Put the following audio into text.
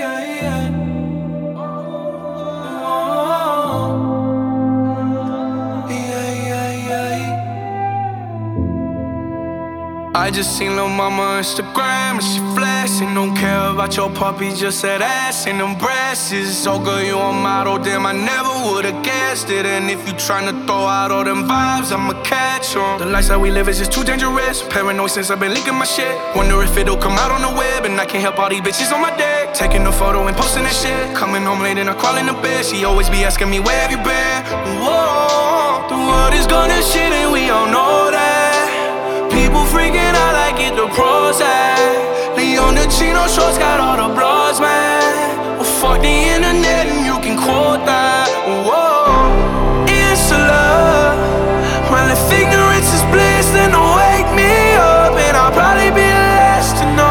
I just seen lil' mama Instagram and she flashing. Don't care about your puppy, just that ass and them breasts. So good you a model, damn I never would've guessed it. And if you tryna throw out all them vibes, I'ma catch 'em. The lifestyle we live is just too dangerous. Paranoid since I've been leaking my shit. Wonder if it'll come out on the web. And I can't help all these bitches on my deck, taking a photo and posting that shit. Coming home late and I crawl in the bed. She always be asking me where have you been. Whoa, the world is gonna shit and we all know that. People freaking out like it the pros at. Leon the Chino shorts got all